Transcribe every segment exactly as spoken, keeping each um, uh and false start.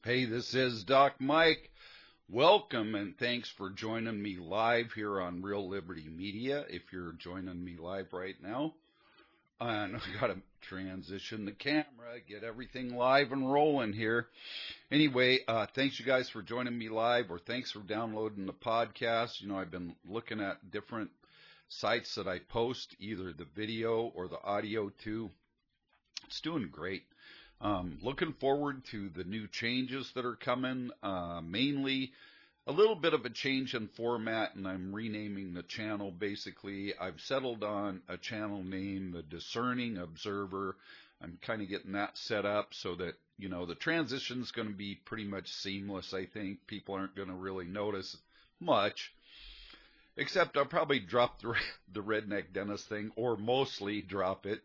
Hey, this is Doc Mike. Welcome and thanks for joining me live here on Real Liberty Media. If you're joining me live right now, and I got to transition the camera, get everything live and rolling here. Anyway, uh, thanks you guys for joining me live, or thanks for downloading the podcast. You know, I've been looking at different sites that I post, either the video or the audio to. It's doing great. Um, looking forward to the new changes that are coming, uh, mainly a little bit of a change in format, and I'm renaming the channel. Basically, I've settled on a channel name, The Discerning Observer. I'm kind of getting that set up so that, you know, the transition's going to be pretty much seamless, I think. People aren't going to really notice much, except I'll probably drop the, the Redneck Dentist thing, or mostly drop it.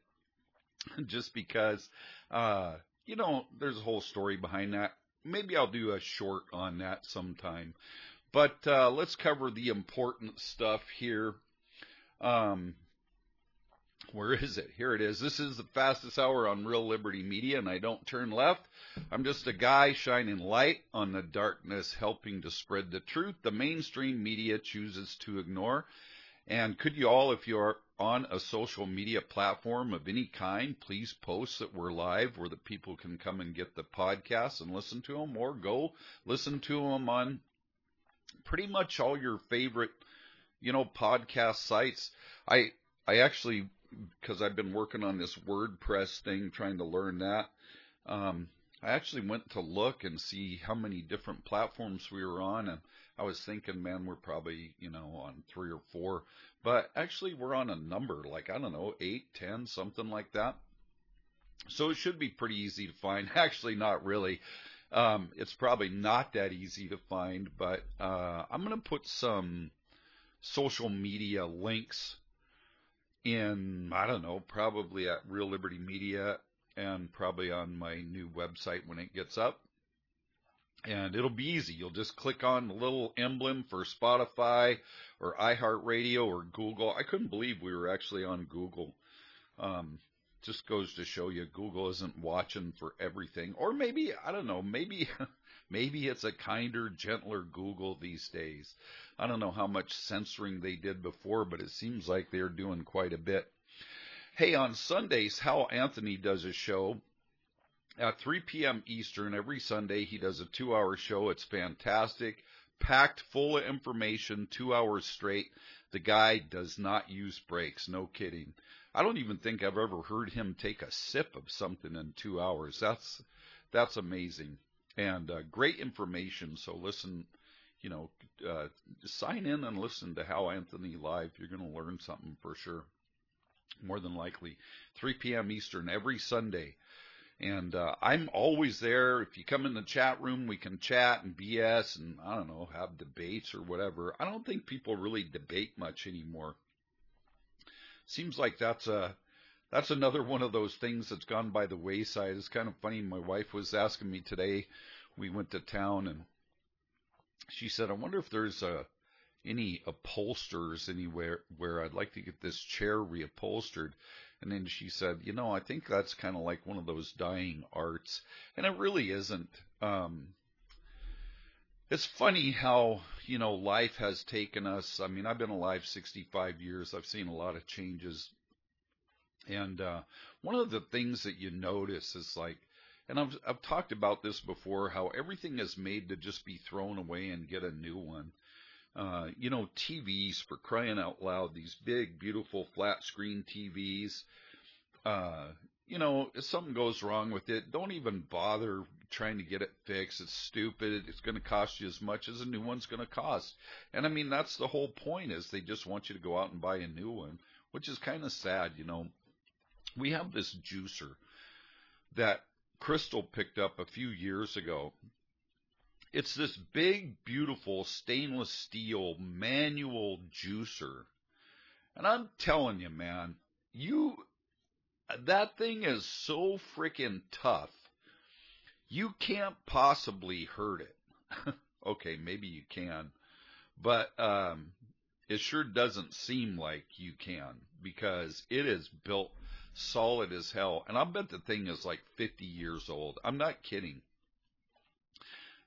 Just because, uh, you know, there's a whole story behind that. Maybe I'll do a short on that sometime. But uh, let's cover the important stuff here. Um, where is it? Here it is. This is the fastest hour on Real Liberty Media, and I don't turn left. I'm just a guy shining light on the darkness, helping to spread the truth the mainstream media chooses to ignore. And could you all, if you're on a social media platform of any kind, please post that we're live where the people can come and get the podcast and listen to them, or go listen to them on pretty much all your favorite, you know, podcast sites. I, I actually, because I've been working on this WordPress thing, trying to learn that, um, I actually went to look and see how many different platforms we were on, and I was thinking, man, we're probably, you know, on three or four, but actually we're on a number, like, I don't know, eight, ten, something like that. So it should be pretty easy to find. Actually, not really. Um, it's probably not that easy to find, but uh, I'm going to put some social media links in, I don't know, probably at Real Liberty Media, and probably on my new website when it gets up. And it'll be easy. You'll just click on the little emblem for Spotify or iHeartRadio or Google. I couldn't believe we were actually on Google. Um, just goes to show you Google isn't watching for everything. Or maybe, I don't know, maybe maybe it's a kinder, gentler Google these days. I don't know how much censoring they did before, but it seems like they're doing quite a bit. Hey, on Sundays, Hal Anthony does a show at three p.m. Eastern every Sunday. He does a two-hour show. It's fantastic, packed full of information, two hours straight. The guy does not use breaks, no kidding. I don't even think I've ever heard him take a sip of something in two hours. That's that's amazing, and uh, great information. So listen, you know, uh, sign in and listen to Hal Anthony live. You're going to learn something for sure. More than likely, three p.m. Eastern every Sunday. And uh, I'm always there. If you come in the chat room, we can chat and B S and, I don't know, have debates or whatever. I don't think people really debate much anymore. Seems like that's a that's another one of those things that's gone by the wayside. It's kind of funny. My wife was asking me today. We went to town, and she said, I wonder if there's a any upholsters anywhere where I'd like to get this chair reupholstered. And then she said, you know, I think that's kind of like one of those dying arts. And it really isn't. Um, it's funny how, you know, life has taken us. I mean, I've been alive sixty-five years. I've seen a lot of changes. And uh, one of the things that you notice is like, and I've, I've talked about this before, how everything is made to just be thrown away and get a new one. Uh, you know, T Vs, for crying out loud, these big, beautiful flat screen T Vs, uh, you know, if something goes wrong with it, don't even bother trying to get it fixed. It's stupid. It's going to cost you as much as a new one's going to cost. And I mean, that's the whole point, is they just want you to go out and buy a new one, which is kind of sad. You know, we have this juicer that Crystal picked up a few years ago. It's this big, beautiful stainless steel manual juicer. And I'm telling you, man, you, that thing is so freaking tough. You can't possibly hurt it. Okay, maybe you can, but, um, it sure doesn't seem like you can, because it is built solid as hell. And I bet the thing is like fifty years old. I'm not kidding.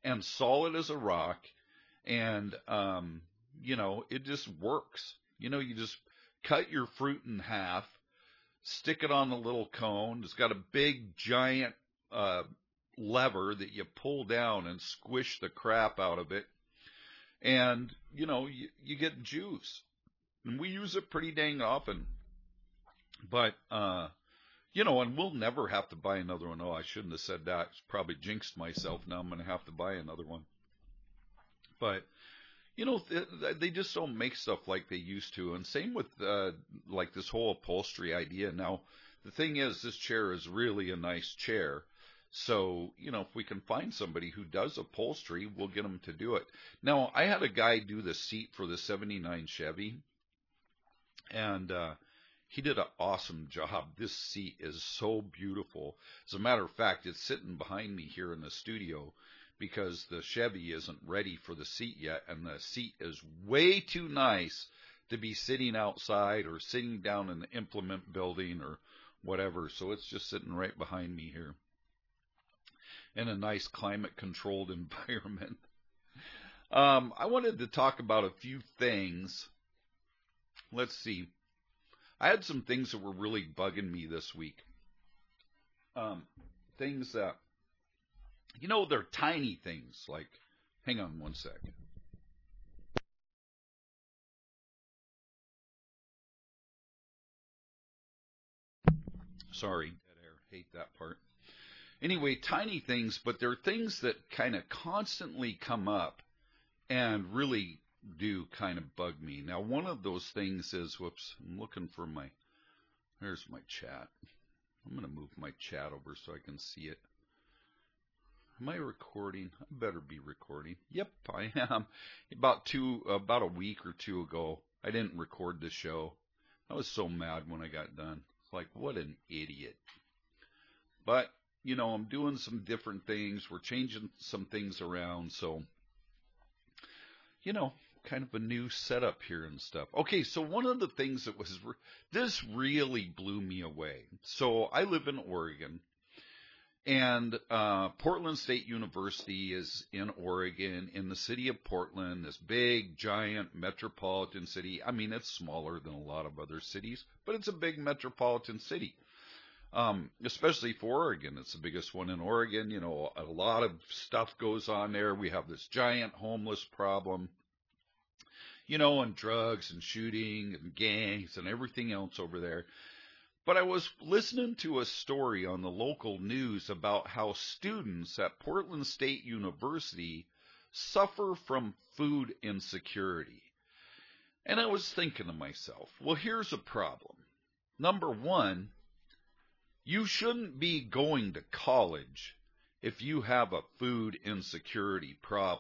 and solid as a rock. And, um, you know, it just works. You know, you just cut your fruit in half, stick it on the little cone. It's got a big, giant uh, lever that you pull down and squish the crap out of it. And, you know, you, you get juice. And we use it pretty dang often. But, uh, you know, and we'll never have to buy another one. Oh, I shouldn't have said that. Probably jinxed myself. Now I'm going to have to buy another one. But, you know, th- they just don't make stuff like they used to. And same with, uh, like this whole upholstery idea. Now, the thing is, this chair is really a nice chair. So, you know, if we can find somebody who does upholstery, we'll get them to do it. Now, I had a guy do the seat for the seventy-nine Chevy. And, uh, he did an awesome job. This seat is so beautiful. As a matter of fact, it's sitting behind me here in the studio because the Chevy isn't ready for the seat yet, and the seat is way too nice to be sitting outside or sitting down in the implement building or whatever. So it's just sitting right behind me here in a nice climate-controlled environment. Um, I wanted to talk about a few things. Let's see. I had some things that were really bugging me this week. Um, things that, you know, they're tiny things. Like, hang on one second. Sorry, dead air. Hate that part. Anyway, tiny things, but they're things that kind of constantly come up and really do kind of bug me. Now, one of those things is, whoops, I'm looking for my, there's my chat. I'm going to move my chat over so I can see it. Am I recording? I better be recording. Yep, I am. About two, about a week or two ago, I didn't record the show. I was so mad when I got done. It's like, what an idiot. But, you know, I'm doing some different things. We're changing some things around, so, you know, kind of a new setup here and stuff. Okay, so one of the things that was, this really blew me away. So I live in Oregon, and uh, Portland State University is in Oregon, in the city of Portland, this big, giant metropolitan city. I mean, it's smaller than a lot of other cities, but it's a big metropolitan city. Um, especially for Oregon. It's the biggest one in Oregon. You know, a lot of stuff goes on there. We have this giant homeless problem. You know, and drugs and shooting and gangs and everything else over there. But I was listening to a story on the local news about how students at Portland State University suffer from food insecurity. And I was thinking to myself, well, here's a problem. Number one, you shouldn't be going to college if you have a food insecurity problem.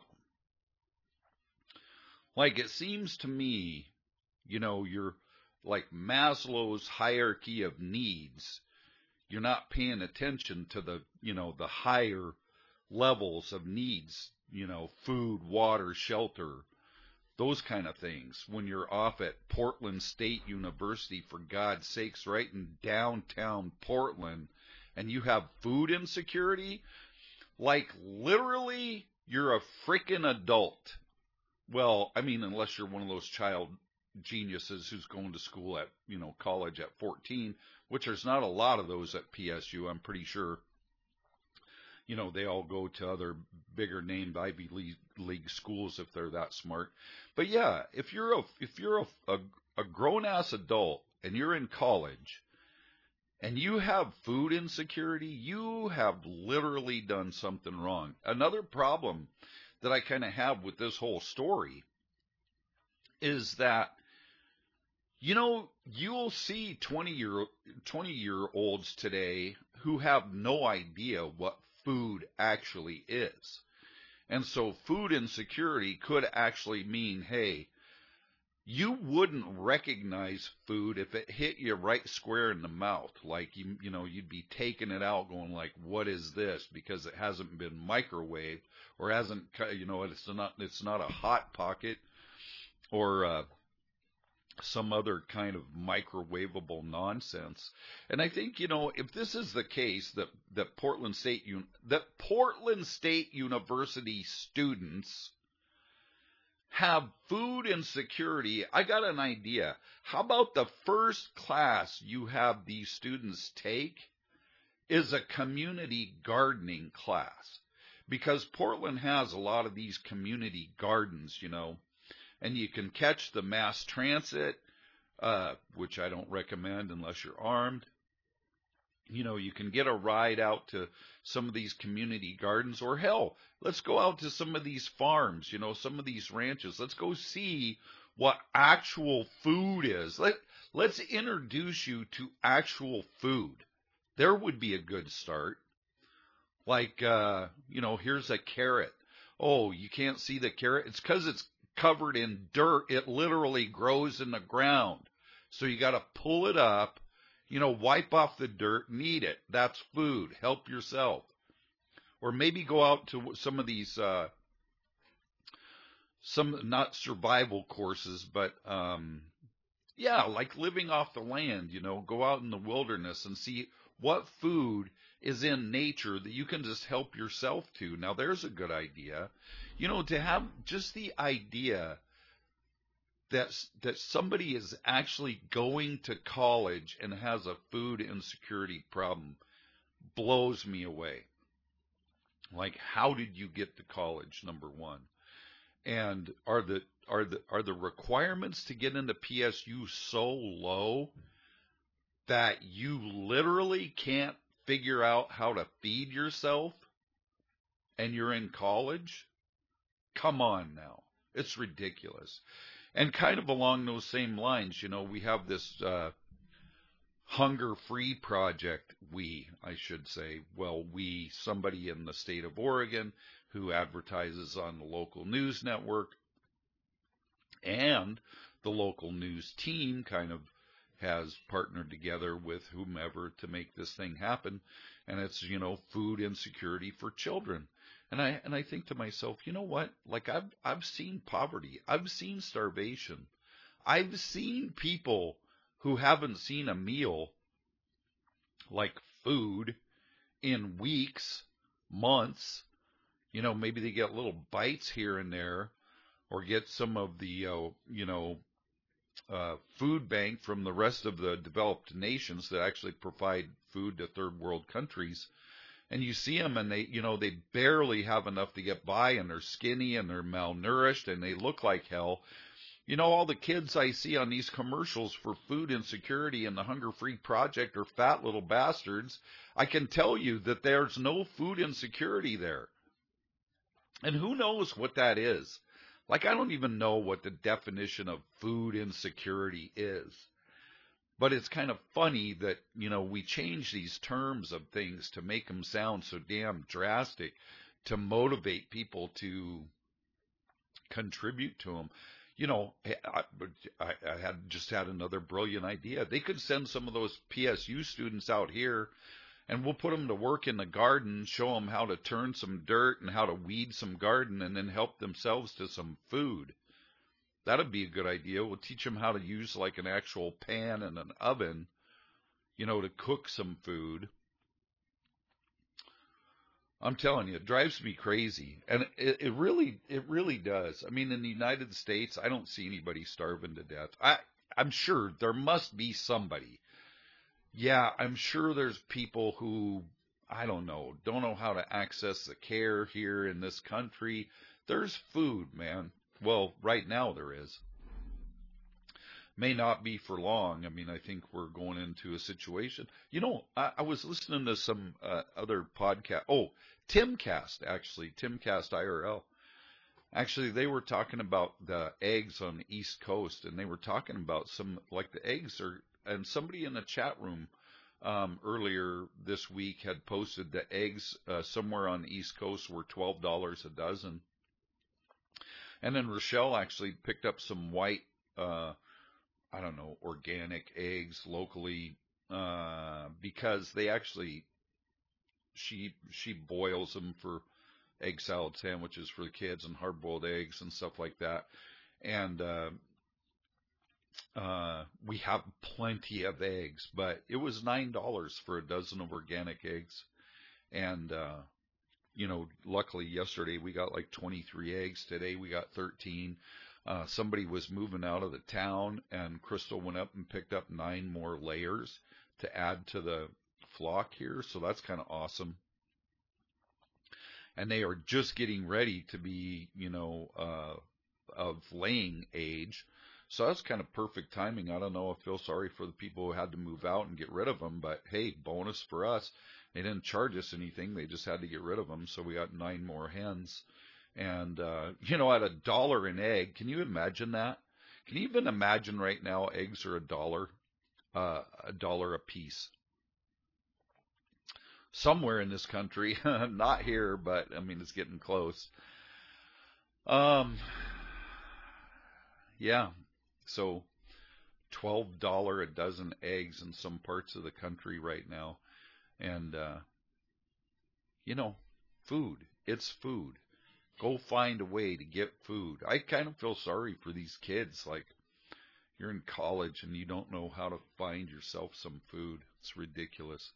Like, it seems to me, you know, you're like Maslow's hierarchy of needs. You're not paying attention to the, you know, the higher levels of needs, you know, food, water, shelter, those kind of things. When you're off at Portland State University, for God's sakes, right in downtown Portland, and you have food insecurity, like literally you're a freaking adult. Well, I mean, unless you're one of those child geniuses who's going to school at, you know, college at fourteen, which there's not a lot of those at P S U. I'm pretty sure, you know, they all go to other bigger named Ivy League, League schools if they're that smart. But yeah, if you're a, if you're a, a, a grown ass adult and you're in college and you have food insecurity, you have literally done something wrong. Another problem that I kind of have with this whole story is that, you know, you'll see twenty year, twenty year olds today who have no idea what food actually is. And so food insecurity could actually mean, hey, you wouldn't recognize food if it hit you right square in the mouth. Like, you, you know, you'd be taking it out going like, what is this? Because it hasn't been microwaved or hasn't, you know, it's not, it's not a hot pocket or, uh, some other kind of microwavable nonsense. And I think, you know, if this is the case that that Portland State that Portland State University students have food insecurity, I got an idea. How about the first class you have these students take is a community gardening class? Because Portland has a lot of these community gardens, you know, and you can catch the mass transit, uh, which I don't recommend unless you're armed. You know, you can get a ride out to some of these community gardens, or hell, let's go out to some of these farms, you know, some of these ranches. Let's go see what actual food is. Let, let's introduce you to actual food. There would be a good start. Like, uh, you know, here's a carrot. Oh, you can't see the carrot? It's because it's covered in dirt. It literally grows in the ground. So you got to pull it up, you know, wipe off the dirt and eat it. That's food. Help yourself. Or maybe go out to some of these, uh, some, not survival courses, but, um, yeah, like living off the land, you know, go out in the wilderness and see what food is in nature that you can just help yourself to. Now, there's a good idea. You know, to have just the idea that, that somebody is actually going to college and has a food insecurity problem blows me away. Like, how did you get to college, number one? And are the are the are the requirements to get into P S U so low that you literally can't figure out how to feed yourself and you're in college? Come on now. It's ridiculous. And kind of along those same lines, you know, we have this uh, hunger-free project, we, I should say, well, we, somebody in the state of Oregon who advertises on the local news network, and the local news team kind of has partnered together with whomever to make this thing happen. And it's, you know, food insecurity for children. And I, and I think to myself, you know what? Like I've, I've seen poverty. I've seen starvation. I've seen people who haven't seen a meal like food in weeks, months. You know, maybe they get little bites here and there, or get some of the, uh, you know, uh, food bank from the rest of the developed nations that actually provide food to third world countries. And you see them and they, you know, they barely have enough to get by, and they're skinny and they're malnourished and they look like hell. You know, all the kids I see on these commercials for food insecurity and the Hunger Free Project are fat little bastards. I can tell you that there's no food insecurity there. And who knows what that is? Like, I don't even know what the definition of food insecurity is. But it's kind of funny that, you know, we change these terms of things to make them sound so damn drastic to motivate people to contribute to them. You know, I, I, I had just had another brilliant idea. They could send some of those P S U students out here, and we'll put them to work in the garden, show them how to turn some dirt and how to weed some garden, and then help themselves to some food. That'd be a good idea. We'll teach them how to use like an actual pan and an oven, you know, to cook some food. I'm telling you, it drives me crazy. And it, it really, it really does. I mean, in the United States, I don't see anybody starving to death. I, I'm sure there must be somebody. Yeah, I'm sure there's people who, I don't know, don't know how to access the care here in this country. There's food, man. Well, right now there is. May not be for long. I mean, I think we're going into a situation. You know, I, I was listening to some uh, other podcast. Oh, Timcast, actually, Timcast I R L. Actually, they were talking about the eggs on the East Coast, and they were talking about some, like the eggs are, and somebody in the chat room um, earlier this week had posted the eggs uh, somewhere on the East Coast were twelve dollars a dozen. And then Rochelle actually picked up some white, uh, I don't know, organic eggs locally, uh, because they actually, she, she boils them for egg salad sandwiches for the kids and hard boiled eggs and stuff like that. And, uh, Uh, we have plenty of eggs, but it was nine dollars for a dozen of organic eggs. And, uh, you know, luckily yesterday we got like twenty-three eggs. Today we got thirteen. Uh, somebody was moving out of the town, and Crystal went up and picked up nine more layers to add to the flock here. So that's kind of awesome. And they are just getting ready to be, you know, uh, of laying age. So that's kind of perfect timing. I don't know. I feel sorry for the people who had to move out and get rid of them, but hey, bonus for us. They didn't charge us anything. They just had to get rid of them. So we got nine more hens. And, uh, you know, at a dollar an egg, can you imagine that? Can you even imagine right now eggs are a dollar, uh, a dollar a piece? Somewhere in this country, not here, but I mean, it's getting close. Um, yeah. So twelve dollars a dozen eggs in some parts of the country right now. And, uh, you know, food. It's food. Go find a way to get food. I kind of feel sorry for these kids. Like, you're in college and you don't know how to find yourself some food. It's ridiculous.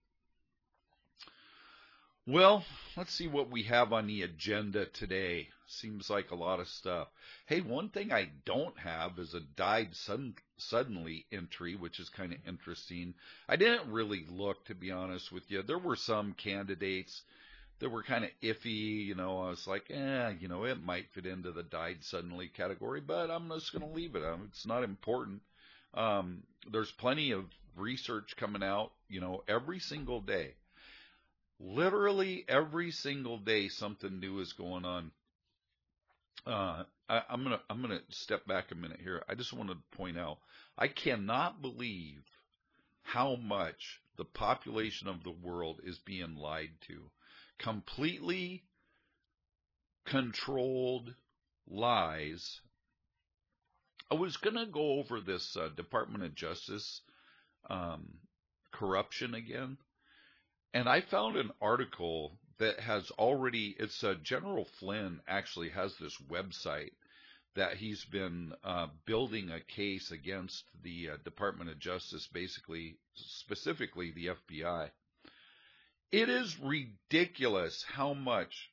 Well, let's see what we have on the agenda today. Seems like a lot of stuff. Hey, one thing I don't have is a died sudden, suddenly entry, which is kind of interesting. I didn't really look, to be honest with you. There were some candidates that were kind of iffy. You know, I was like, eh, you know, it might fit into the died suddenly category, but I'm just going to leave it. It's not important. Um, there's plenty of research coming out, you know, every single day. Literally every single day, something new is going on. Uh, I, I'm gonna I'm gonna step back a minute here. I just want to point out, I cannot believe how much the population of the world is being lied to. Completely controlled lies. I was gonna go over this uh, Department of Justice um, corruption again. And I found an article that has already, it's uh, General Flynn actually has this website that he's been uh, building a case against the uh, Department of Justice, basically, specifically the F B I. It is ridiculous how much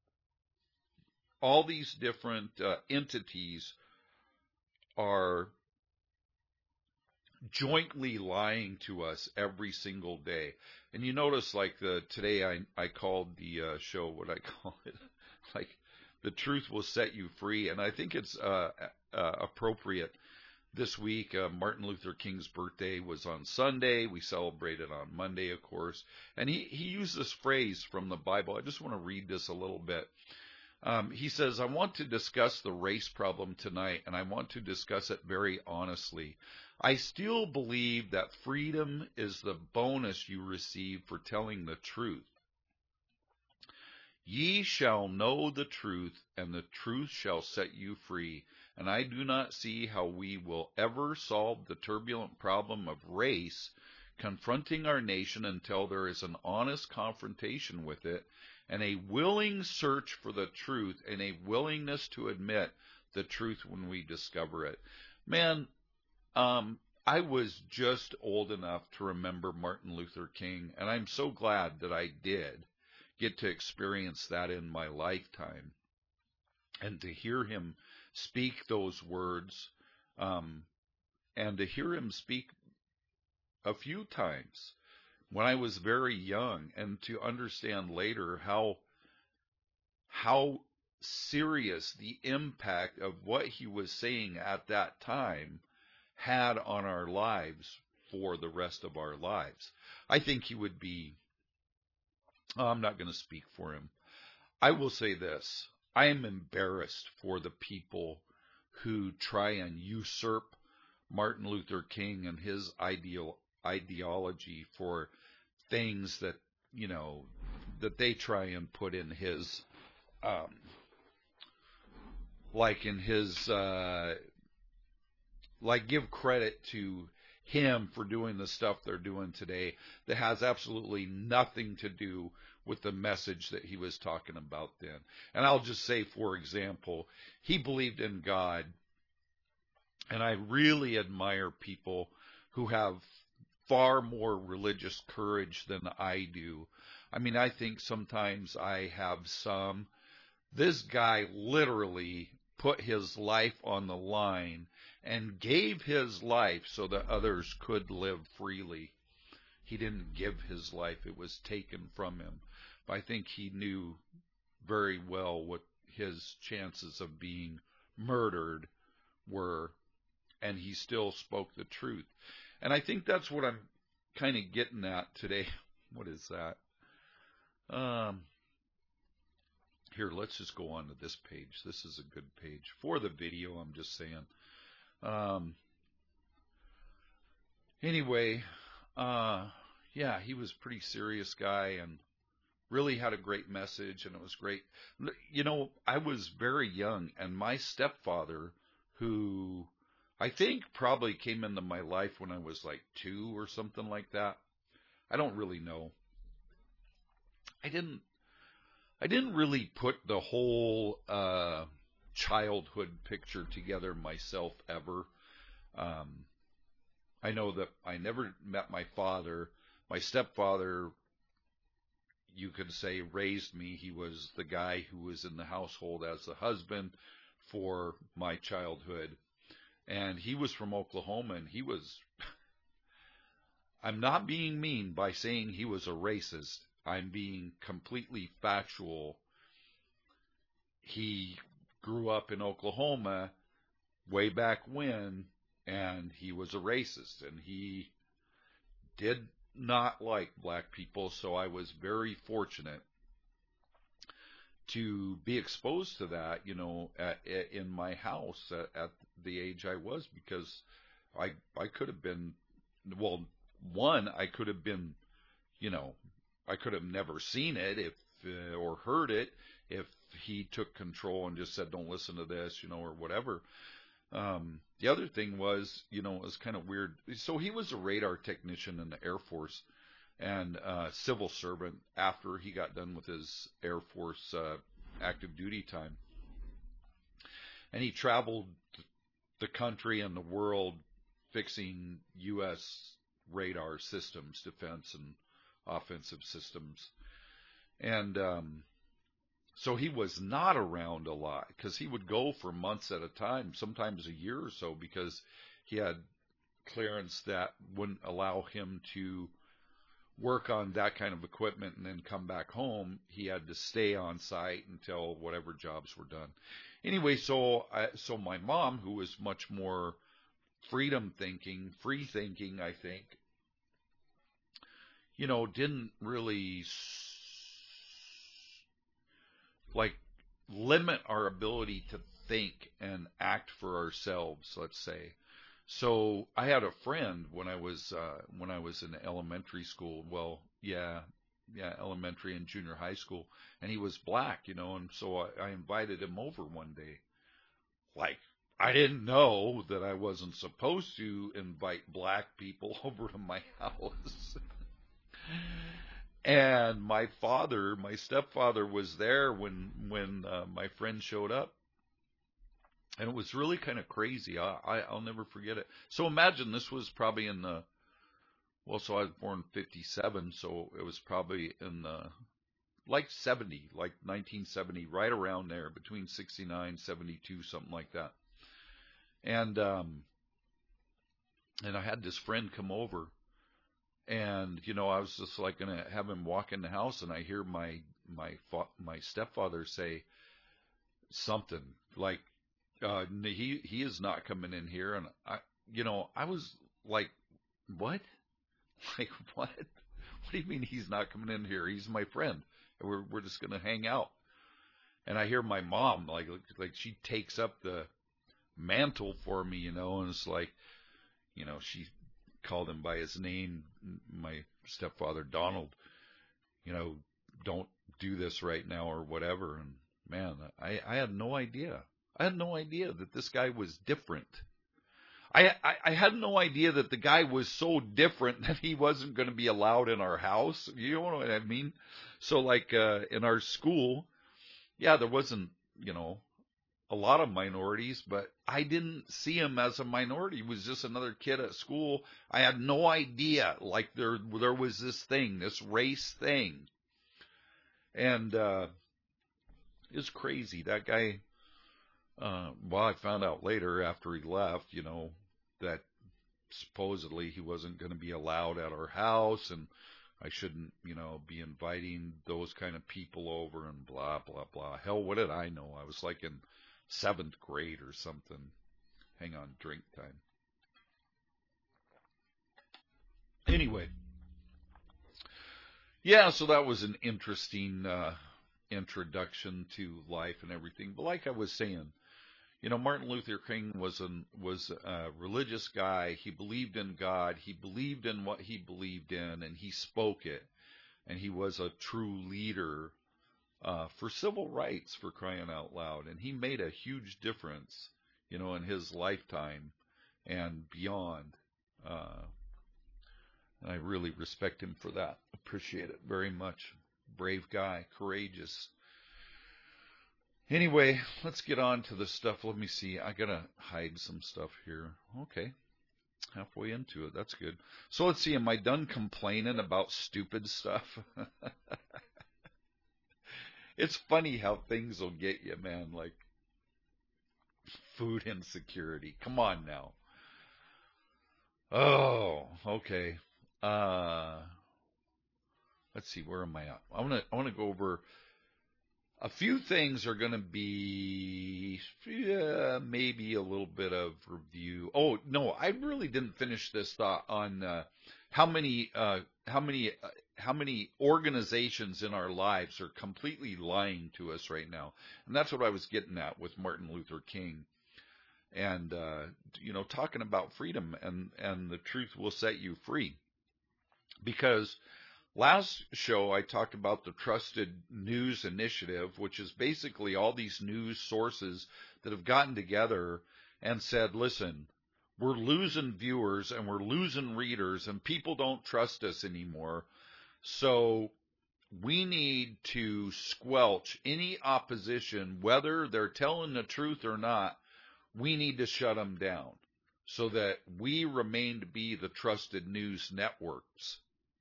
all these different uh, entities are jointly lying to us every single day. And you notice, like, the today I, I called the uh, show, what I call it, like, the truth will set you free. And I think it's uh, uh, appropriate this week. Uh, Martin Luther King's birthday was on Sunday. We celebrated on Monday, of course. And he, he used this phrase from the Bible. I just want to read this a little bit. Um, he says, I want to discuss the race problem tonight, and I want to discuss it very honestly. I still believe that freedom is the bonus you receive for telling the truth. Ye shall know the truth, and the truth shall set you free. And I do not see how we will ever solve the turbulent problem of race confronting our nation until there is an honest confrontation with it, and a willing search for the truth, and a willingness to admit the truth when we discover it. Man, um, I was just old enough to remember Martin Luther King, and I'm so glad that I did get to experience that in my lifetime. And to hear him speak those words, um, and to hear him speak a few times when I was very young, and to understand later how how serious the impact of what he was saying at that time had on our lives for the rest of our lives. I think he would be, oh, I'm not going to speak for him. I will say this. I am embarrassed for the people who try and usurp Martin Luther King and his ideal ideology for things that, you know, that they try and put in his, um, like in his, uh, like give credit to him for doing the stuff they're doing today that has absolutely nothing to do with the message that he was talking about then. And I'll just say, for example, he believed in God, And I really admire people who have far more religious courage than I do. I mean, I think sometimes I have some. This guy literally put his life on the line and gave his life so that others could live freely. He didn't give his life, it was taken from him. But I think he knew very well what his chances of being murdered were, and he still spoke the truth. And I think that's what I'm kind of getting at today. What is that? Um, here, let's just go on to this page. This is a good page. For the video, I'm just saying. Um, anyway, uh, yeah, he was a pretty serious guy and really had a great message, and it was great. You know, I was very young, and my stepfather, who I think probably came into my life when I was like two or something like that. I don't really know. I didn't I didn't really put the whole uh, childhood picture together myself ever. Um, I know that I never met my father. My stepfather, you could say, raised me. He was the guy who was in the household as the husband for my childhood. And he was from Oklahoma, and he was, I'm not being mean by saying he was a racist. I'm being completely factual. He grew up in Oklahoma way back when, and he was a racist, and he did not like black people, so I was very fortunate to be exposed to that, you know, at, at, in my house at, at the age I was, because I I could have been, well, one, I could have been, you know, I could have never seen it if uh, or heard it if he took control and just said, don't listen to this, you know, or whatever. Um, the other thing was, you know, it was kind of weird. So he was a radar technician in the Air Force and uh, civil servant after he got done with his Air Force uh, active duty time. And he traveled the country and the world fixing U S radar systems, defense and offensive systems. And um, so he was not around a lot because he would go for months at a time, sometimes a year or so, because he had clearance that wouldn't allow him to work on that kind of equipment and then come back home. He had to stay on site until whatever jobs were done. Anyway, so I, so my mom, who was much more freedom thinking, free thinking, I think, you know, didn't really like limit our ability to think and act for ourselves, let's say. So I had a friend when I was uh, when I was in elementary school. Well, yeah, yeah, elementary and junior high school, and he was black, you know, and so I, I invited him over one day. Like, I didn't know that I wasn't supposed to invite black people over to my house. And my father, my stepfather, was there when when uh, my friend showed up. And it was really kind of crazy. I, I, I'll never forget it. So imagine this was probably in the, well, so I was born in fifty-seven, so it was probably in the, like seventy, like nineteen seventy, right around there, between sixty-nine, seventy-two, something like that. And, um, and I had this friend come over, and, you know, I was just like going to have him walk in the house, and I hear my, my, fa- my stepfather say something like, Uh, he he is not coming in here, and I, you know, I was like, what? Like what? What do you mean he's not coming in here? He's my friend, and we're we're just gonna hang out. And I hear my mom like like she takes up the mantle for me, you know, and it's like, you know, she called him by his name, my stepfather Donald, you know, don't do this right now or whatever. And man, I I had no idea. I had no idea that this guy was different. I, I, I had no idea that the guy was so different that he wasn't going to be allowed in our house. You know what I mean? So like uh, in our school, yeah, there wasn't, you know, a lot of minorities, but I didn't see him as a minority. He was just another kid at school. I had no idea, like there there was this thing, this race thing. And uh, it's crazy. That guy, uh, well, I found out later after he left, you know, that supposedly he wasn't going to be allowed at our house, and I shouldn't, you know, be inviting those kind of people over and blah, blah, blah. Hell, what did I know? I was like in seventh grade or something. Hang on, drink time. Anyway. Yeah, so that was an interesting uh, introduction to life and everything. But like I was saying, you know, Martin Luther King was an was a religious guy. He believed in God. He believed in what he believed in, and he spoke it. And he was a true leader uh, for civil rights, for crying out loud. And he made a huge difference, you know, in his lifetime and beyond. Uh, and I really respect him for that. Appreciate it very much. Brave guy, courageous. Anyway, let's get on to the stuff. Let me see. I gotta hide some stuff here. Okay. Halfway into it. That's good. So let's see. Am I done complaining about stupid stuff? It's funny how things will get you, man. Like food insecurity. Come on now. Oh, okay. Uh, let's see. Where am I at? I want to. I want to go over. A few things are going to be yeah, maybe a little bit of review. Oh no, I really didn't finish this thought on uh, how many uh, how many uh, how many organizations in our lives are completely lying to us right now, and that's what I was getting at with Martin Luther King, and uh, you know, talking about freedom and and the truth will set you free, because last show, I talked about the Trusted News Initiative, which is basically all these news sources that have gotten together and said, listen, we're losing viewers and we're losing readers and people don't trust us anymore. So we need to squelch any opposition, whether they're telling the truth or not. We need to shut them down so that we remain to be the trusted news networks.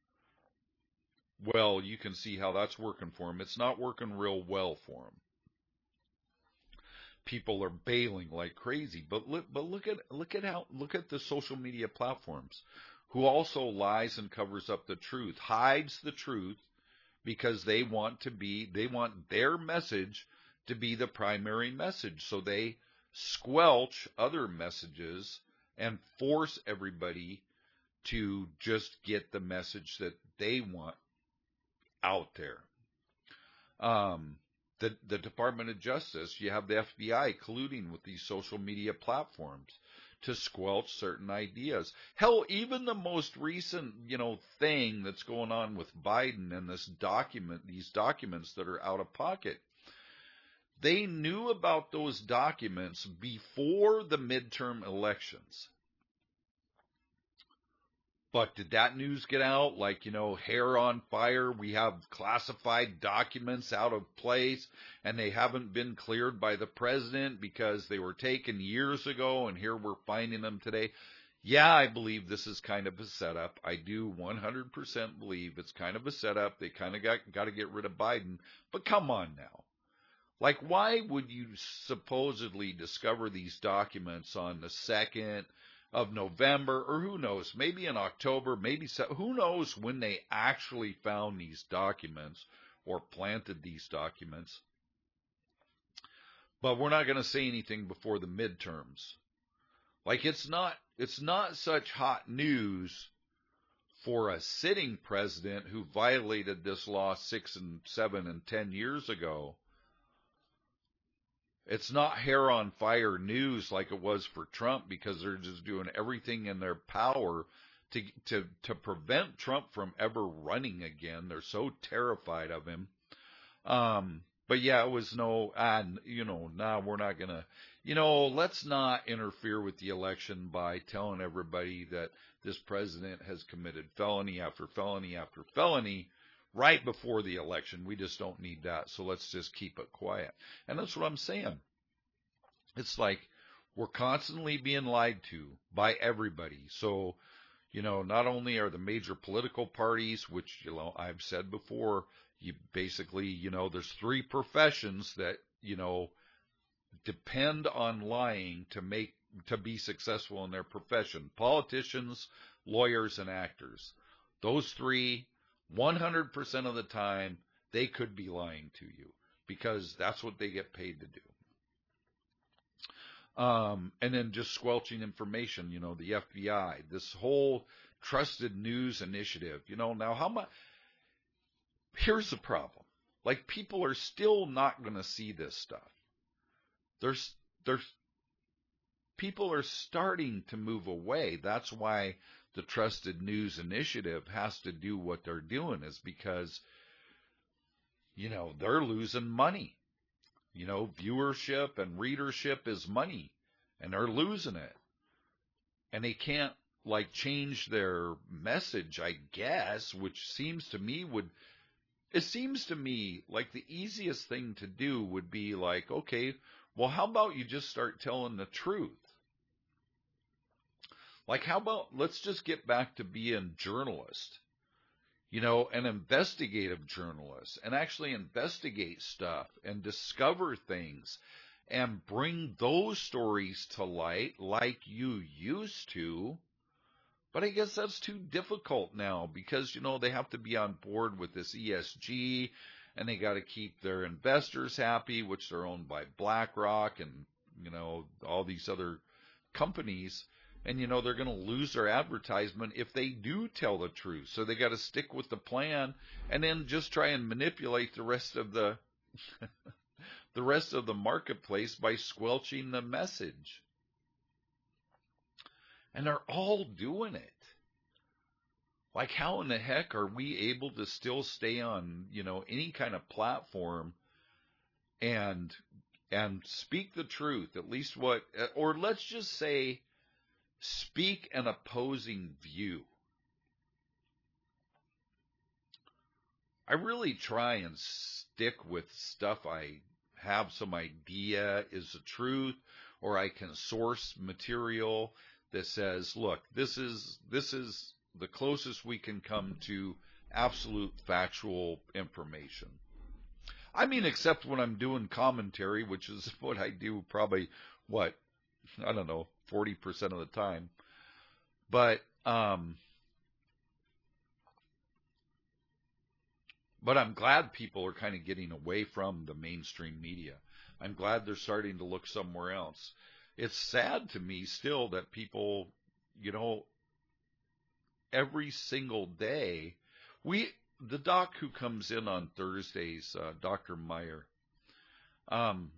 Well, you can see how that's working for them. It's not working real well for them. People are bailing like crazy, but look, but look at look at how look at the social media platforms, who also lies and covers up the truth, hides the truth, because they want to be they want their message to be the primary message, so they squelch other messages and force everybody to just get the message that they want out there. Um, the, the Department of Justice, you have the F B I colluding with these social media platforms to squelch certain ideas. Hell, even the most recent, you know, thing that's going on with Biden and this document, these documents that are out of pocket, they knew about those documents before the midterm elections. But did that news get out? Like, you know, hair on fire, we have classified documents out of place, and they haven't been cleared by the president because they were taken years ago, and here we're finding them today. Yeah, I believe this is kind of a setup. I do one hundred percent believe it's kind of a setup. They kind of got, got to get rid of Biden. But come on now. Like, why would you supposedly discover these documents on the second of November, or who knows, maybe in October, maybe so, who knows when they actually found these documents or planted these documents. But we're not going to say anything before the midterms. Like, it's not it's not such hot news for a sitting president who violated this law six and seven and ten years ago. It's not hair on fire news like it was for Trump, because they're just doing everything in their power to to to prevent Trump from ever running again. They're so terrified of him. Um, but yeah, it was no, and you know, now nah, we're not gonna, you know, let's not interfere with the election by telling everybody that this president has committed felony after felony after felony right before the election. We just don't need that. So let's just keep it quiet. And that's what I'm saying. It's like we're constantly being lied to by everybody. So, you know, not only are the major political parties, which, you know, I've said before, you basically, you know, there's three professions that, you know, depend on lying to make, to be successful in their profession: politicians, lawyers, and actors. Those three, one hundred percent of the time, they could be lying to you because that's what they get paid to do. Um, and then just squelching information, you know, the F B I, this whole trusted news initiative, you know, now how much, here's the problem. Like, people are still not going to see this stuff. There's, there's, people are starting to move away. That's why the Trusted News Initiative has to do what they're doing, is because, you know, they're losing money. You know, viewership and readership is money, and they're losing it. And they can't, like, change their message, I guess, which seems to me would, it seems to me like the easiest thing to do would be like, okay, well, how about you just start telling the truth? Like, how about, let's just get back to being journalists, you know, an investigative journalist, and actually investigate stuff and discover things and bring those stories to light like you used to. But I guess that's too difficult now because, you know, they have to be on board with this E S G, and they got to keep their investors happy, which they're owned by BlackRock and, you know, all these other companies. And, you know, they're going to lose their advertisement if they do tell the truth. So they got to stick with the plan and then just try and manipulate the rest of the the rest of the marketplace by squelching the message. And they're all doing it. Like, how in the heck are we able to still stay on, you know, any kind of platform and and speak the truth, at least what, or let's just say, speak an opposing view? I really try and stick with stuff I have some idea is the truth, or I can source material that says, look, this is this is the closest we can come to absolute factual information. I mean, except when I'm doing commentary, which is what I do probably, what, I don't know, forty percent of the time. But, um, but I'm glad people are kind of getting away from the mainstream media. I'm glad they're starting to look somewhere else. It's sad to me still that people, you know, every single day, we, the doc who comes in on Thursdays, uh, Doctor Meyer, um,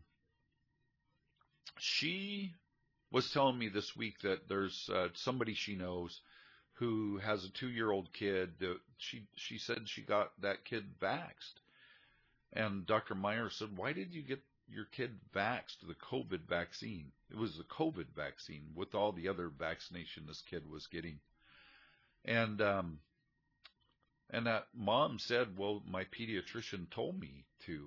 she was telling me this week that there's uh, somebody she knows who has a two-year-old kid. That she she said she got that kid vaxxed, and Doctor Meyer said, "Why did you get your kid vaxxed? The COVID vaccine. It was the COVID vaccine with all the other vaccination this kid was getting." And um, and that mom said, "Well, my pediatrician told me to."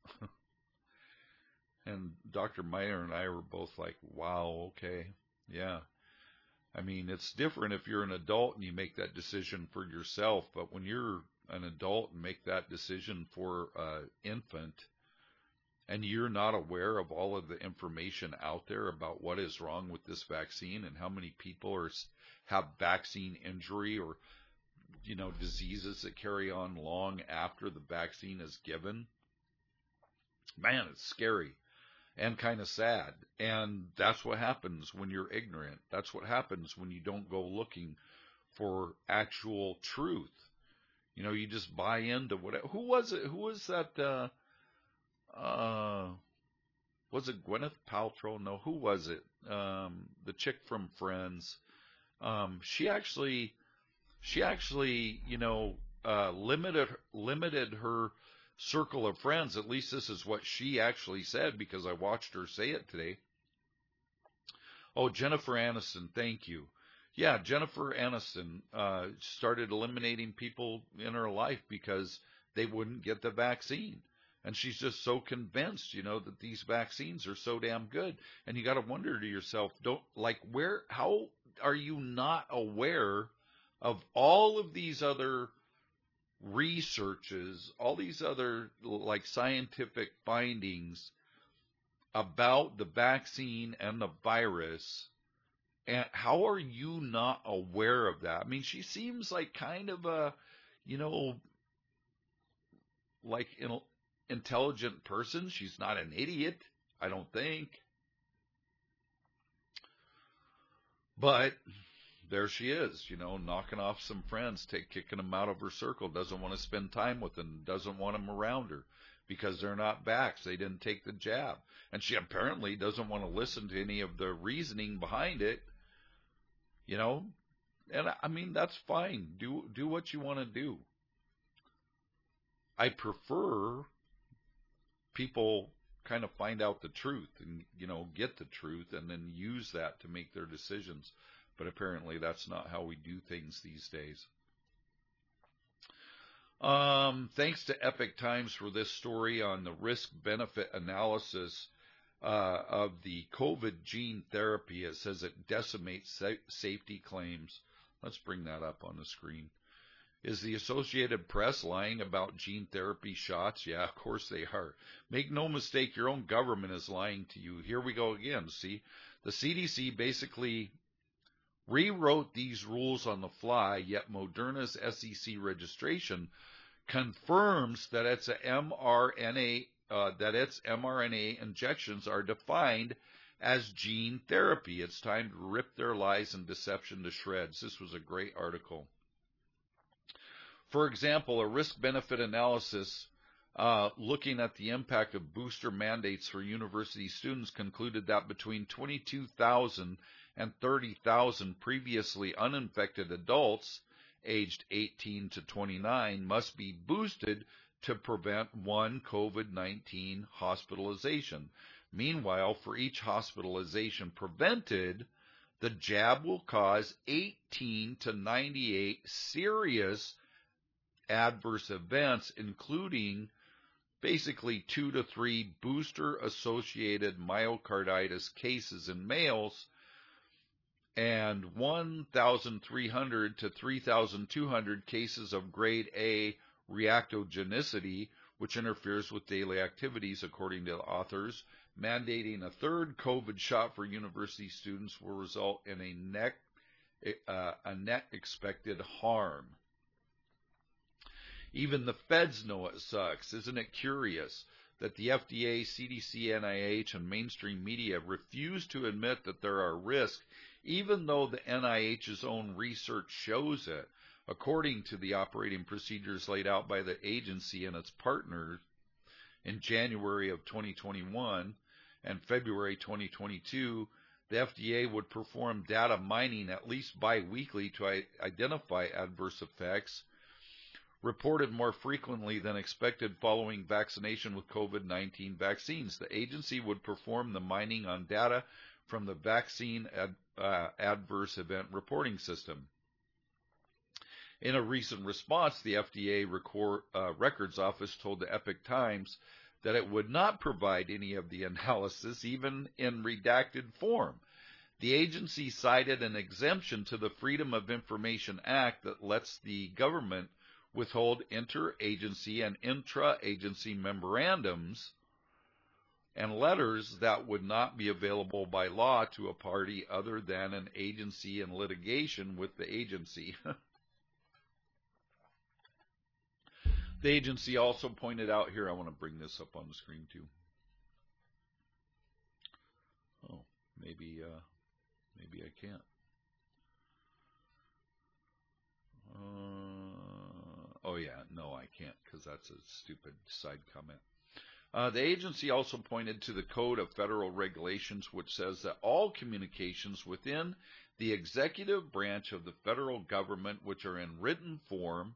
And Doctor Meyer and I were both like, wow, okay, yeah. I mean, it's different if you're an adult and you make that decision for yourself, but when you're an adult and make that decision for an infant, and you're not aware of all of the information out there about what is wrong with this vaccine and how many people are have vaccine injury or, you know, diseases that carry on long after the vaccine is given, man, it's scary. And kind of sad. And that's what happens when you're ignorant. That's what happens when you don't go looking for actual truth. You know, you just buy into whatever. Who was it? Who was that? Uh, uh, was it Gwyneth Paltrow? No, who was it? Um, the chick from Friends. Um, she actually, she actually, you know, uh, limited limited her circle of friends. At least this is what she actually said, because I watched her say it today. Oh, Jennifer Aniston, thank you. Yeah, Jennifer Aniston uh, started eliminating people in her life because they wouldn't get the vaccine. And she's just so convinced, you know, that these vaccines are so damn good. And you got to wonder to yourself, don't, like, where, how are you not aware of all of these other researches, all these other, like, scientific findings about the vaccine and the virus? And how are you not aware of that? I mean, she seems like kind of a, you know, like an intelligent person. She's not an idiot, I don't think. But there she is, you know, knocking off some friends, take, kicking them out of her circle, doesn't want to spend time with them, doesn't want them around her because they're not vaxxed, they didn't take the jab. And she apparently doesn't want to listen to any of the reasoning behind it, you know. And I mean, that's fine. Do, do what you want to do. I prefer people kind of find out the truth and, you know, get the truth and then use that to make their decisions. But apparently that's not how we do things these days. Um, thanks to Epoch Times for this story on the risk-benefit analysis uh, of the COVID gene therapy. It says it decimates sa- safety claims. Let's bring that up on the screen. Is the Associated Press lying about gene therapy shots? Yeah, of course they are. Make no mistake, your own government is lying to you. Here we go again. See, the C D C basically rewrote these rules on the fly, yet Moderna's S E C registration confirms that it's a mRNA, uh, that its mRNA injections are defined as gene therapy. It's time to rip their lies and deception to shreds. This was a great article. For example, a risk-benefit analysis uh, looking at the impact of booster mandates for university students concluded that between twenty-two thousand and thirty thousand previously uninfected adults aged eighteen to twenty-nine must be boosted to prevent one COVID nineteen hospitalization. Meanwhile, for each hospitalization prevented, the jab will cause eighteen to ninety-eight serious adverse events, including basically two to three booster-associated myocarditis cases in males and one thousand three hundred to three thousand two hundred cases of grade A reactogenicity, which interferes with daily activities, according to the authors. Mandating a third COVID shot for university students will result in a net, uh, a net expected harm. Even the feds know it sucks. Isn't it curious that the F D A, C D C, N I H, and mainstream media refuse to admit that there are risks, even though the N I H's own research shows it? According to the operating procedures laid out by the agency and its partners in January of twenty twenty-one and February twenty twenty-two, the F D A would perform data mining at least biweekly to identify adverse effects reported more frequently than expected following vaccination with COVID nineteen vaccines. The agency would perform the mining on data from the Vaccine ad, uh, Adverse Event Reporting System. In a recent response, the F D A record, uh, Records Office told the Epoch Times that it would not provide any of the analysis, even in redacted form. The agency cited an exemption to the Freedom of Information Act that lets the government withhold interagency and intra-agency memorandums and letters that would not be available by law to a party other than an agency in litigation with the agency. The agency also pointed out here, I want to bring this up on the screen too. Oh, maybe, uh, maybe I can't. Uh, oh yeah, no, I can't because that's a stupid side comment. Uh, the agency also pointed to the Code of Federal Regulations, which says that all communications within the executive branch of the federal government, which are in written form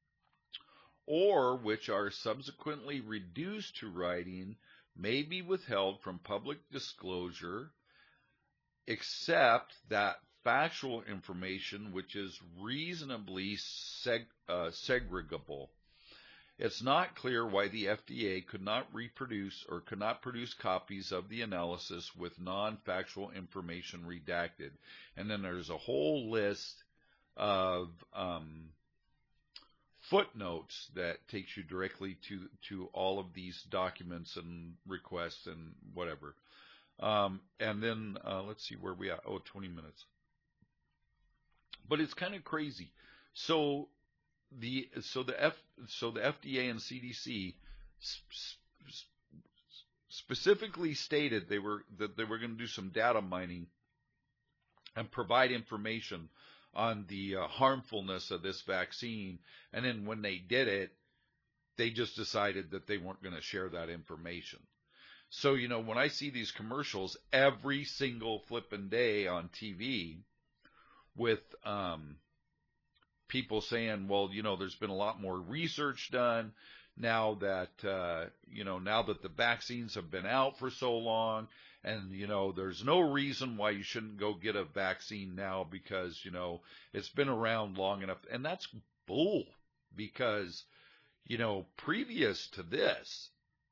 or which are subsequently reduced to writing, may be withheld from public disclosure, except that factual information which is reasonably seg- uh, segregable. It's not clear why the F D A could not reproduce or could not produce copies of the analysis with non-factual information redacted. And then there's a whole list of um, footnotes that takes you directly to, to all of these documents and requests and whatever. Um, and then, uh, let's see where we are. Oh, twenty minutes. But it's kind of crazy. So the, so the F, so the F D A and C D C sp- sp- specifically stated they were, that they were going to do some data mining and provide information on the uh, harmfulness of this vaccine. And then when they did it, they just decided that they weren't going to share that information. So, you know, when I see these commercials every single flipping day on T V with um, people saying, well, you know, there's been a lot more research done now that, uh, you know, now that the vaccines have been out for so long, and, you know, there's no reason why you shouldn't go get a vaccine now because, you know, it's been around long enough. And that's bull, because, you know, previous to this,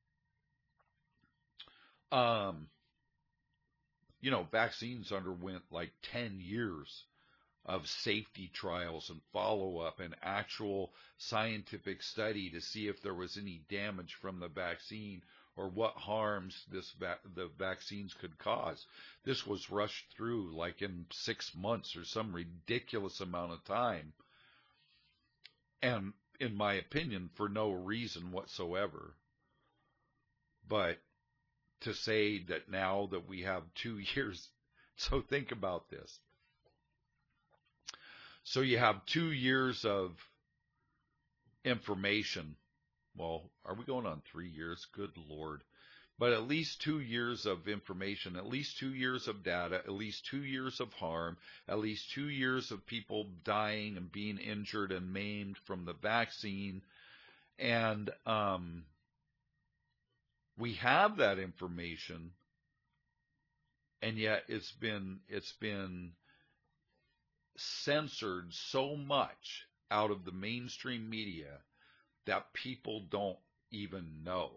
um, you know, vaccines underwent like ten years of safety trials and follow-up and actual scientific study to see if there was any damage from the vaccine or what harms this va- the vaccines could cause. This was rushed through like in six months or some ridiculous amount of time, and in my opinion, for no reason whatsoever. But to say that now that we have two years, so think about this. So you have two years of information. Well, are we going on three years? Good Lord. But at least two years of information, at least two years of data, at least two years of harm, at least two years of people dying and being injured and maimed from the vaccine. And um, we have that information, and yet it's been it's been censored so much out of the mainstream media that people don't even know.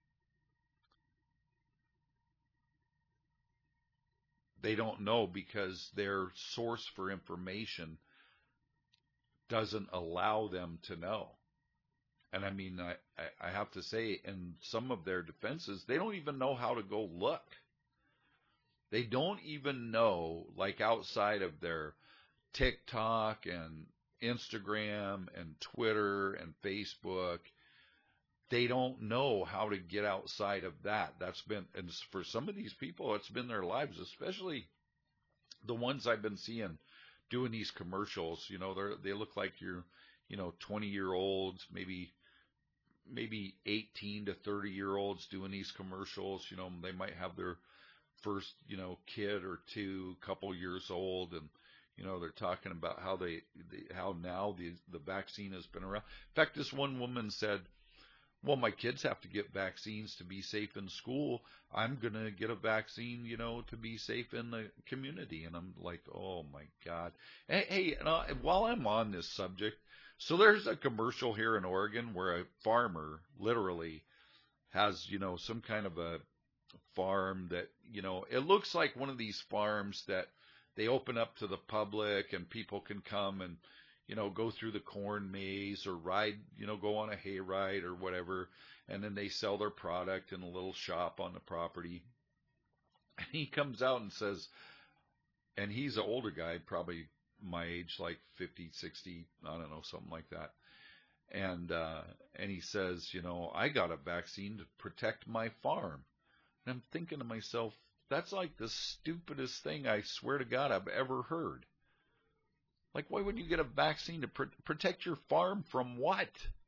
They don't know because their source for information doesn't allow them to know. And I mean, I, I have to say, in some of their defenses, they don't even know how to go look. They don't even know, like outside of their TikTok and Instagram and Twitter and Facebook, they don't know how to get outside of that. That's been, and for some of these people, it's been their lives, especially the ones I've been seeing doing these commercials. You know, they they look like you're, you know, twenty year olds, maybe, maybe eighteen to thirty year olds doing these commercials. You know, they might have their first, you know, kid or two, couple years old, and, you know, they're talking about how they, they how now the the vaccine has been around. In fact, this one woman said, well, my kids have to get vaccines to be safe in school. I'm going to get a vaccine, you know, to be safe in the community. And I'm like, oh my God. Hey, hey and I, while I'm on this subject, so there's a commercial here in Oregon where a farmer literally has, you know, some kind of a farm that, you know, it looks like one of these farms that they open up to the public and people can come and, you know, go through the corn maze or ride, you know, go on a hay ride or whatever. And then they sell their product in a little shop on the property. And he comes out and says, and he's an older guy, probably my age, like fifty, sixty, I don't know, something like that. And, uh, and he says, you know, I got a vaccine to protect my farm. And I'm thinking to myself, that's like the stupidest thing, I swear to God, I've ever heard. Like, why would you get a vaccine to pr- protect your farm from what?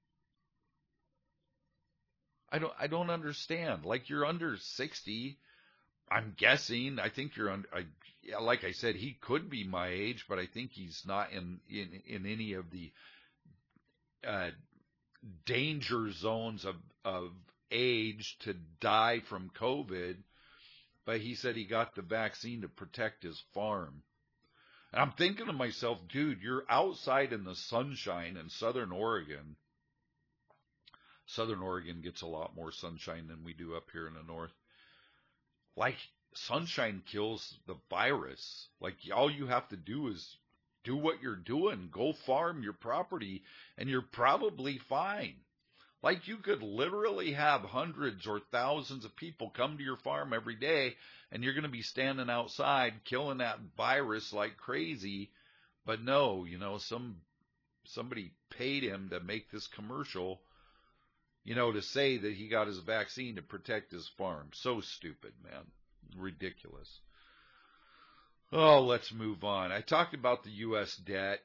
I don't, I don't understand. Like, you're under sixty. I'm guessing. I think you're under. I, yeah, like I said, he could be my age, but I think he's not in in, in any of the uh, danger zones of of age to die from COVID. But he said he got the vaccine to protect his farm. And I'm thinking to myself, dude, you're outside in the sunshine in Southern Oregon, Southern Oregon gets a lot more sunshine than we do up here in the north. Like, sunshine kills the virus. Like, all you have to do is do what you're doing. Go farm your property, and you're probably fine. Like, you could literally have hundreds or thousands of people come to your farm every day, and you're going to be standing outside killing that virus like crazy. But no, you know, some somebody paid him to make this commercial, you know, to say that he got his vaccine to protect his farm. So stupid, man. Ridiculous. Oh, let's move on. I talked about the U S debt.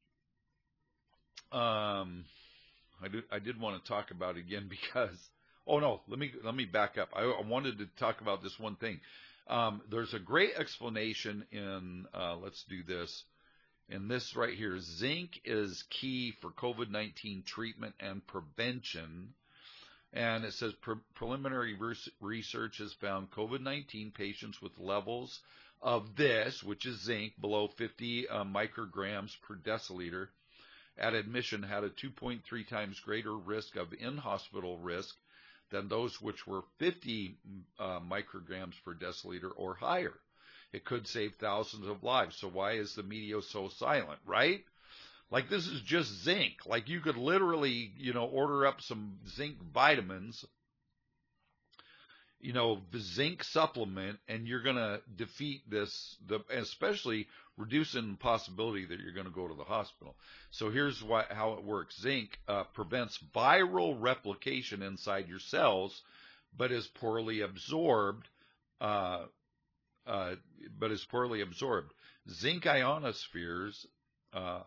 Um, I did, I did want to talk about it again because, oh no, let me, let me back up. I, I wanted to talk about this one thing. Um, there's a great explanation in, uh, let's do this. In this right here, zinc is key for COVID nineteen treatment and prevention. And it says pre- preliminary res- research has found COVID nineteen patients with levels of this, which is zinc, below fifty uh, micrograms per deciliter at admission had a two point three times greater risk of in-hospital risk than those which were fifty uh, micrograms per deciliter or higher. It could save thousands of lives. So why is the media so silent, right? Like, this is just zinc. Like, you could literally, you know, order up some zinc vitamins, you know, the zinc supplement, and you're going to defeat this, the, especially reducing the possibility that you're going to go to the hospital. So here's why, how it works. Zinc uh, prevents viral replication inside your cells, but is poorly absorbed, uh, uh, but is poorly absorbed. Zinc ionospheres, uh,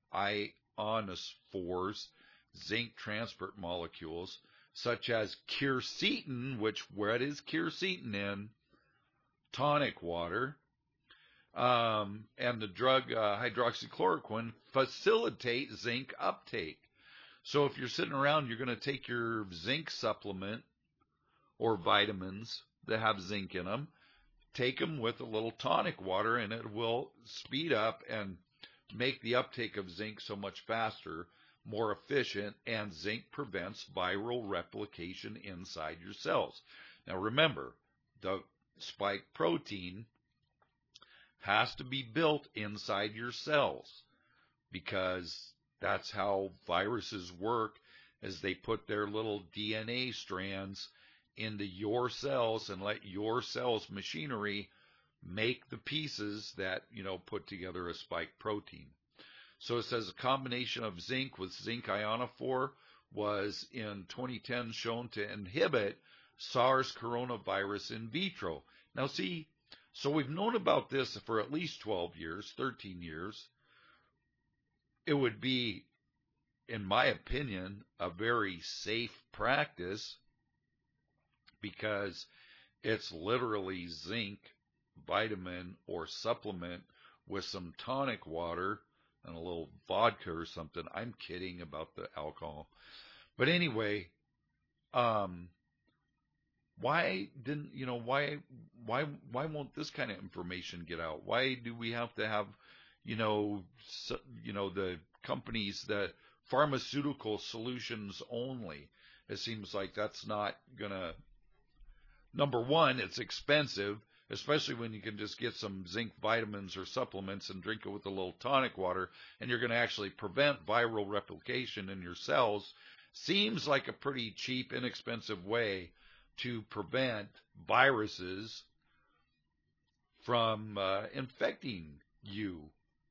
ionophores, zinc transport molecules, such as quercetin, which, what is quercetin in? Tonic water, um, and the drug uh, hydroxychloroquine facilitate zinc uptake. So if you're sitting around, you're going to take your zinc supplement or vitamins that have zinc in them, take them with a little tonic water, and it will speed up and make the uptake of zinc so much faster, more efficient, and zinc prevents viral replication inside your cells. Now remember, the spike protein has to be built inside your cells because that's how viruses work, as they put their little D N A strands into your cells and let your cells' machinery make the pieces that, you know, put together a spike protein. So it says a combination of zinc with zinc ionophore was in twenty ten shown to inhibit SARS coronavirus in vitro. Now see, so we've known about this for at least twelve years, thirteen years. It would be, in my opinion, a very safe practice because it's literally zinc, vitamin, or supplement with some tonic water and a little vodka or something. I'm kidding about the alcohol. But anyway, um, why didn't, you know, why, why, why won't this kind of information get out? Why do we have to have, you know, so, you know, the companies that pharmaceutical solutions only? It seems like that's not gonna, number one, it's expensive, especially when you can just get some zinc vitamins or supplements and drink it with a little tonic water, and you're going to actually prevent viral replication in your cells. Seems like a pretty cheap, inexpensive way to prevent viruses from uh, infecting you.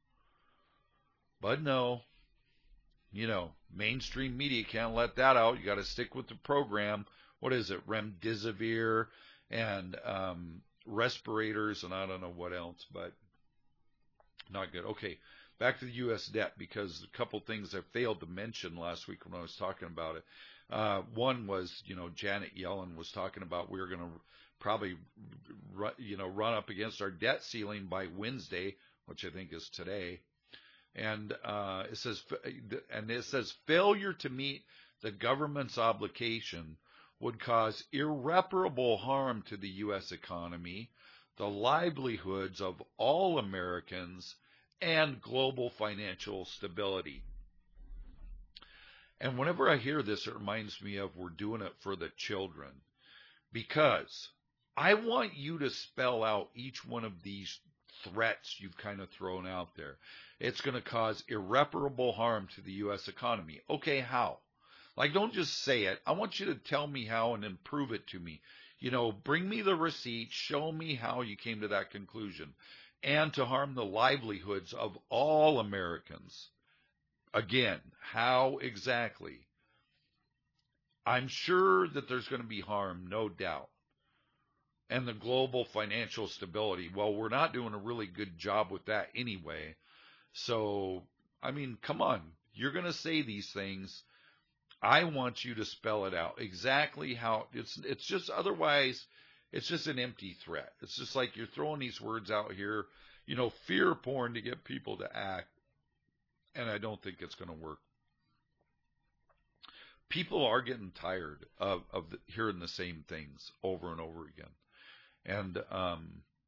But no, you know, mainstream media can't let that out. You got to stick with the program. What is it? Remdesivir and um, respirators, and I don't know what else, but not good. Okay, back to the U S debt, because a couple things I failed to mention last week when I was talking about it. Uh, one was, you know, Janet Yellen was talking about we were going to probably, you know, run up against our debt ceiling by Wednesday, which I think is today. And uh, it says, and it says failure to meet the government's obligation would cause irreparable harm to the U S economy, the livelihoods of all Americans, and global financial stability. And whenever I hear this, it reminds me of we're doing it for the children, because I want you to spell out each one of these threats you've kind of thrown out there. It's going to cause irreparable harm to the U S economy. Okay, how? Like, don't just say it. I want you to tell me how and then prove it to me. You know, bring me the receipt. Show me how you came to that conclusion. And to harm the livelihoods of all Americans. Again, how exactly? I'm sure that there's going to be harm, no doubt. And the global financial stability, well, we're not doing a really good job with that anyway. So, I mean, come on. You're going to say these things. I want you to spell it out exactly how it's, it's just, otherwise it's just an empty threat. It's just like you're throwing these words out here, you know, fear porn to get people to act. And I don't think it's going to work. People are getting tired of, of the, hearing the same things over and over again. And, um,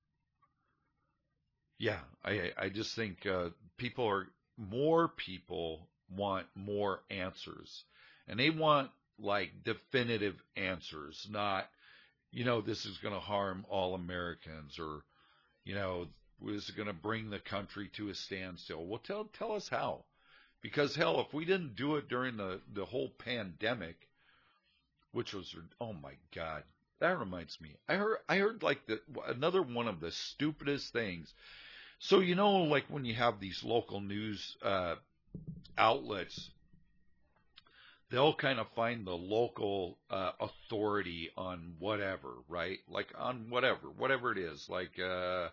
yeah, I, I just think, uh, people are, more people want more answers. And they want, like, definitive answers, not, you know, this is going to harm all Americans, or, you know, this is going to bring the country to a standstill. Well, tell tell us how. Because, hell, if we didn't do it during the, the whole pandemic, which was, oh, my God, that reminds me. I heard, I heard like, the, another one of the stupidest things. So, you know, like when you have these local news uh, outlets, they'll kind of find the local uh, authority on whatever, right? Like on whatever, whatever it is, like, uh,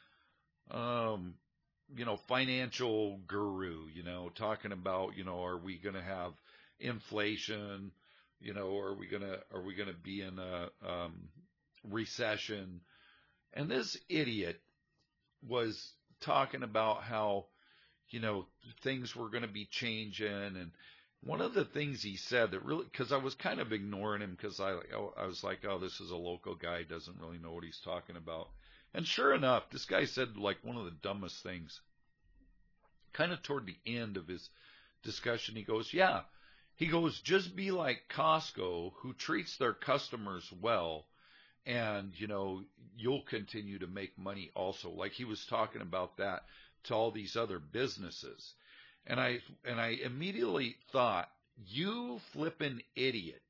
um, you know, financial guru, you know, talking about, you know, are we going to have inflation? You know, are we going to, are we going to be in a um, recession? And this idiot was talking about how, you know, things were going to be changing. And one of the things he said that really, because I was kind of ignoring him, because I, I was like, oh, this is a local guy, doesn't really know what he's talking about. And sure enough, this guy said like one of the dumbest things. Kind of toward the end of his discussion, he goes, yeah, he goes, just be like Costco, who treats their customers well, and, you know, you'll continue to make money also. Like he was talking about that to all these other businesses. And I, and I immediately thought, you flippin' idiot.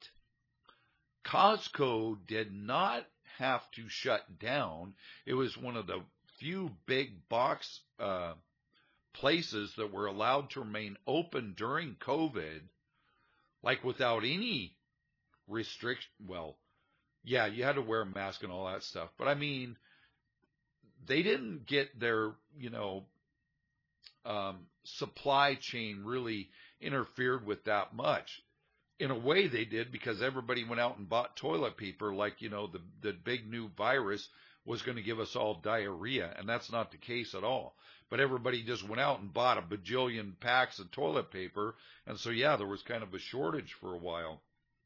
Costco did not have to shut down. It was one of the few big box, uh, places that were allowed to remain open during COVID, like without any restriction. Well, yeah, you had to wear a mask and all that stuff. But I mean, they didn't get their, you know, um, supply chain really interfered with that much. In a way they did, because everybody went out and bought toilet paper like, you know, the, the big new virus was going to give us all diarrhea. And that's not the case at all. But everybody just went out and bought a bajillion packs of toilet paper. And so, yeah, there was kind of a shortage for a while.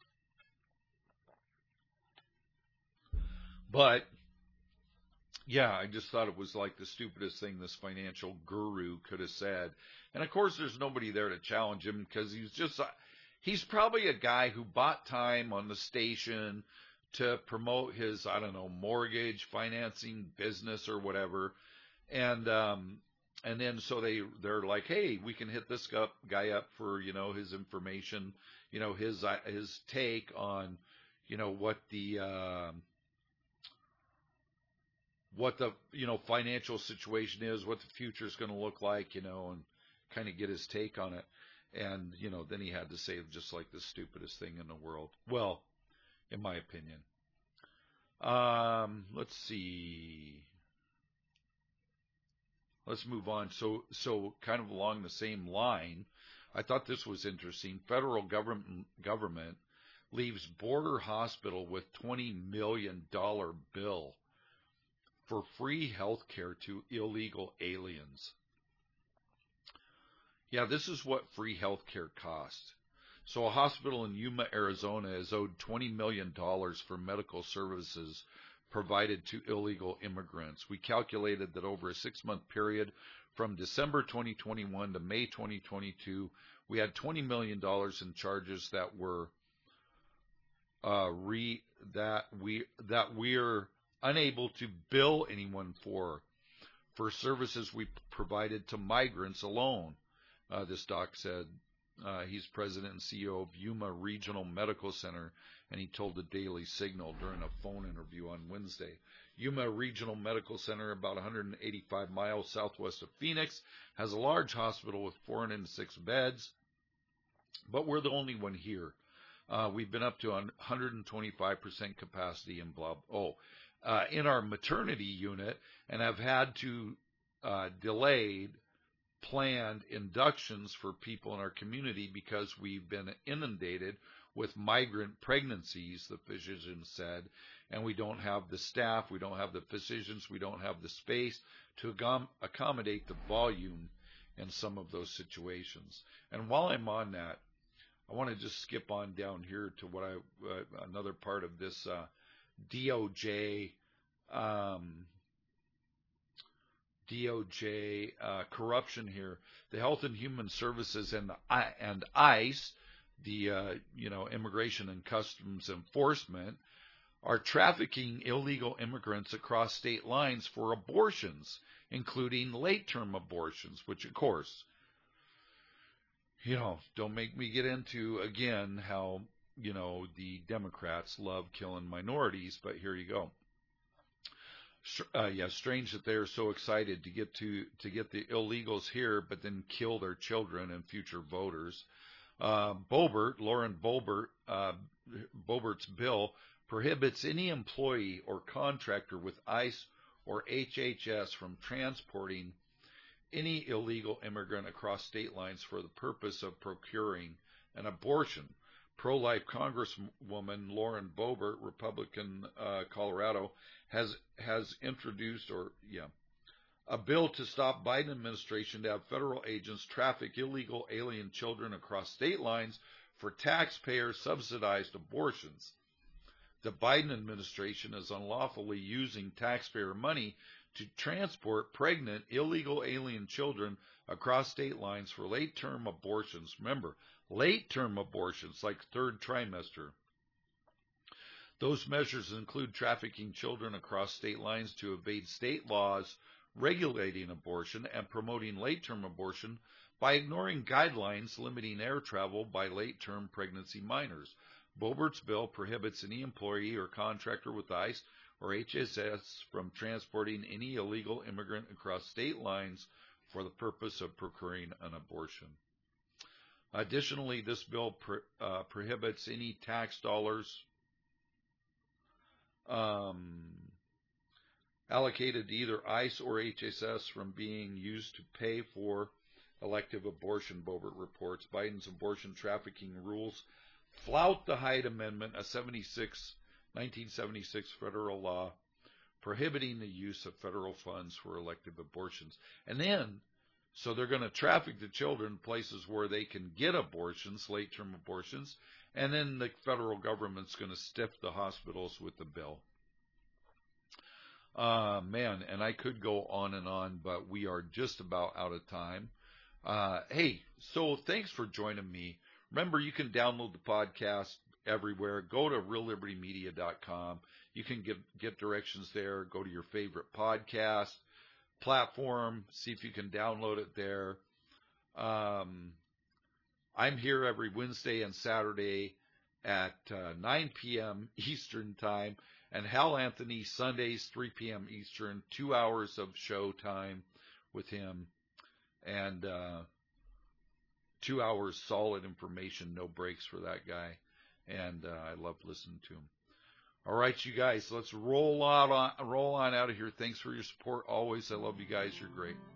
But, yeah, I just thought it was like the stupidest thing this financial guru could have said. And, of course, there's nobody there to challenge him, because he's just, he's probably a guy who bought time on the station to promote his, I don't know, mortgage financing business or whatever. And, um, and then so they, they're like, hey, we can hit this guy up for, you know, his information, you know, his, uh, his take on, you know, what the, uh, what the, you know, financial situation is, what the future is going to look like, you know, and kind of get his take on it. And, you know, then he had to say just like the stupidest thing in the world. Well, in my opinion. Um, let's see. Let's move on. So, so kind of along the same line, I thought this was interesting. Federal government government leaves border hospital with twenty million dollars bill for free health care to illegal aliens. Yeah, this is what free health care costs. So a hospital in Yuma, Arizona is owed twenty million dollars for medical services provided to illegal immigrants. We calculated that over a six-month period from December twenty twenty-one to May twenty twenty-two, we had twenty million dollars in charges that were uh, re that we that we're unable to bill anyone for for services we provided to migrants alone. Uh, this doc said. Uh, he's president and C E O of Yuma Regional Medical Center, and he told the Daily Signal during a phone interview on Wednesday. Yuma Regional Medical Center, about one hundred eighty-five miles southwest of Phoenix, has a large hospital with four hundred six beds, but we're the only one here. Uh, we've been up to one hundred twenty-five percent capacity in blah, oh, uh, in our maternity unit, and have had to uh, delay planned inductions for people in our community because we've been inundated with migrant pregnancies, the physician said, and we don't have the staff, we don't have the physicians, we don't have the space to accommodate the volume in some of those situations. And while I'm on that, I want to just skip on down here to what I, uh, another part of this uh, D O J um, D O J uh, corruption here. The Health and Human Services and the, and ICE, the uh, you know Immigration and Customs Enforcement, are trafficking illegal immigrants across state lines for abortions, including late-term abortions, which of course, you know, don't make me get into again how you know the Democrats love killing minorities, but here you go. Uh, yeah, strange that they're so excited to get to to get the illegals here, but then kill their children and future voters. Uh, Boebert, Lauren Boebert, uh, Boebert's bill prohibits any employee or contractor with ICE or H H S from transporting any illegal immigrant across state lines for the purpose of procuring an abortion. Pro-life Congresswoman Lauren Boebert, Republican, uh, Colorado, has has introduced, or yeah, a bill to stop Biden administration to have federal agents traffic illegal alien children across state lines for taxpayer-subsidized abortions. The Biden administration is unlawfully using taxpayer money to transport pregnant illegal alien children across state lines for late-term abortions. Remember, late-term abortions, like third trimester. Those measures include trafficking children across state lines to evade state laws regulating abortion and promoting late-term abortion by ignoring guidelines limiting air travel by late-term pregnancy minors. Boebert's bill prohibits any employee or contractor with ICE or H S S from transporting any illegal immigrant across state lines for the purpose of procuring an abortion. Additionally, this bill pro, uh, prohibits any tax dollars um, allocated to either ICE or H S S from being used to pay for elective abortion, Boebert reports. Biden's abortion trafficking rules flout the Hyde Amendment, a nineteen seventy-six federal law prohibiting the use of federal funds for elective abortions. And then, so they're going to traffic the children places where they can get abortions, late-term abortions, and then the federal government's going to stiff the hospitals with the bill. Uh, man, and I could go on and on, but we are just about out of time. Uh, hey, so thanks for joining me. Remember, you can download the podcast everywhere. Go to real liberty media dot com. You can get, get directions there. Go to your favorite podcast platform. See if you can download it there. Um, I'm here every Wednesday and Saturday at uh, nine p.m. Eastern Time, and Hal Anthony Sundays three p.m. Eastern, two hours of show time with him, and uh, two hours solid information, no breaks for that guy, and uh, I love listening to him. All right, you guys, let's roll on, roll on out of here. Thanks for your support always. I love you guys. You're great.